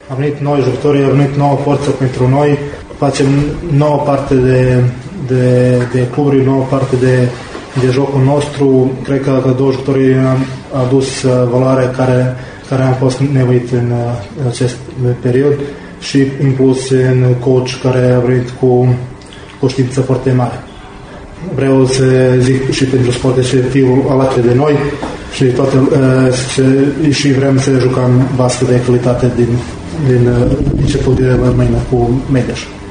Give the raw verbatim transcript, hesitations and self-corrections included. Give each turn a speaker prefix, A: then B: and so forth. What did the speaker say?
A: A venit noi jucători, a venit nouă forță pentru noi, facem nouă parte de, de, de cluburi, nouă parte de, de jocul nostru. Cred că, că două jucători am adus valoarea care, care am fost nevoit în, în acest period și în plus în coach care a venit cu o știință foarte mare. Vreau să zic și pentru sport să fiu alături de noi și, toate, uh, și vrem să jucăm basket de calitate din, din uh, început de mâine cu Mediaș.